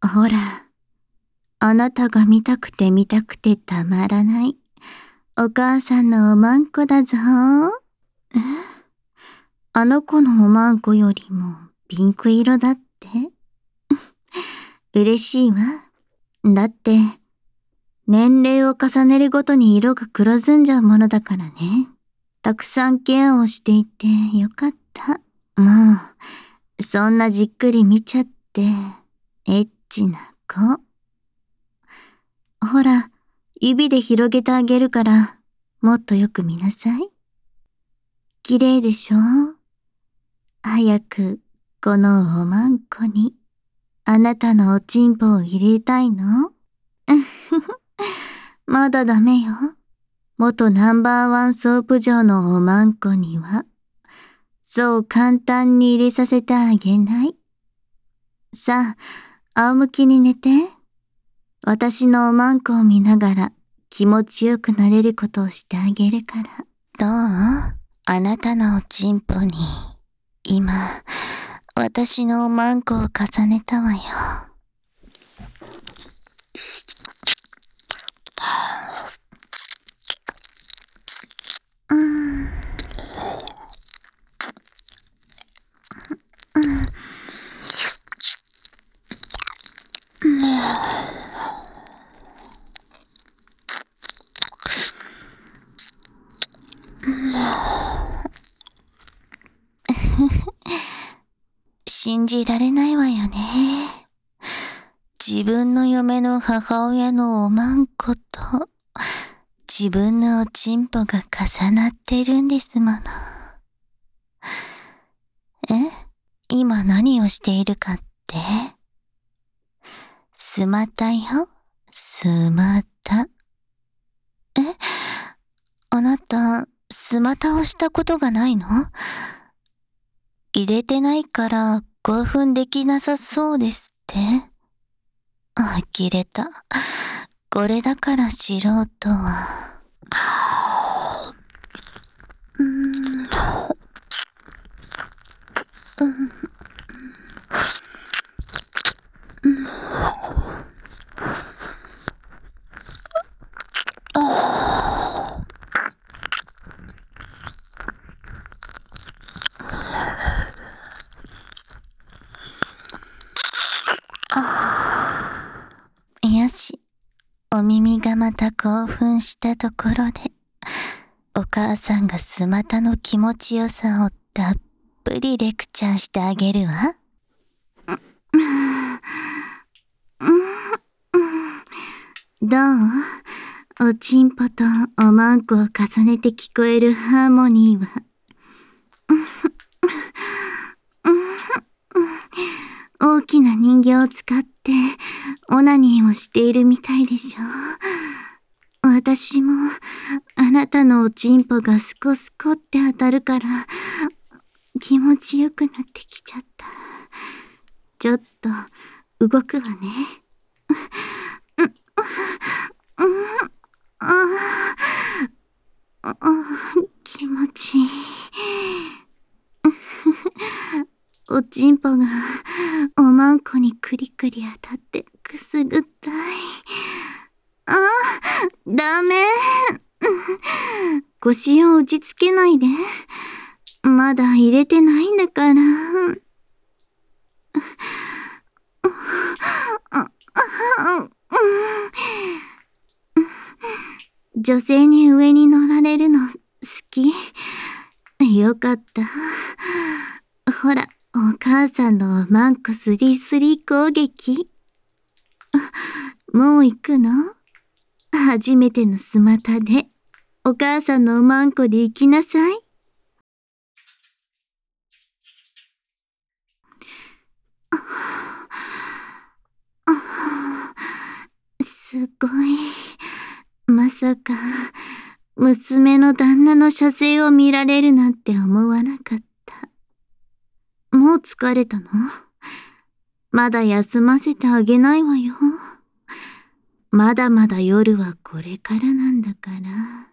ほら、あなたが見たくて見たくてたまらない。お母さんのおまんこだぞ。あの子のおまんこよりもピンク色だって。嬉しいわ。だって、年齢を重ねるごとに色が黒ずんじゃうものだからね。たくさんケアをしていてよかった。もう、そんなじっくり見ちゃって、エッチな子。ほら、指で広げてあげるから、もっとよく見なさい。綺麗でしょ？早く、このおまんこに、あなたのおちんぽを入れたいの？まだダメよ。元ナンバーワンソープ嬢のおまんこには、そう簡単に入れさせてあげない。さあ、仰向きに寝て。私のおまんこを見ながら気持ちよくなれることをしてあげるから。どう？あなたのおちんぽに、今、私のおまんこを重ねたわよ。信じられないわよね。自分の嫁の母親のおまんこと、自分のおちんぽが重なってるんですもの。今何をしているかって？スマタよ、スマタ。あなた、スマタをしたことがないの？入れてないから興奮できなさそうですって？呆れた。これだから素人は。よし、お耳がまた興奮したところで、お母さんがスマタの気持ちよさをたっぷりレクチャーしてあげるわ。どう？おちんぽとおまんこを重ねて聞こえるハーモニーは。大きな人形を使ってオナニーをしているみたいでしょ。私もあなたのおちんぽがスコスコって当たるから気持ちよくなってきちゃった。ちょっと動くわね。気持ちいい。おちんぽがおまんこにクリクリ当たってくすぐったい。ダメ。腰を打ちつけないで。まだ入れてないんだから。女性に上に乗られるの好き？よかった。ほら、お母さんのおまんこスリスリ攻撃。もう行くの？初めてのスマタで、お母さんのおまんこで行きなさい。すごい。まさか、娘の旦那の射精を見られるなんて思わなかった。もう疲れたの？まだ休ませてあげないわよ。まだまだ夜はこれからなんだから。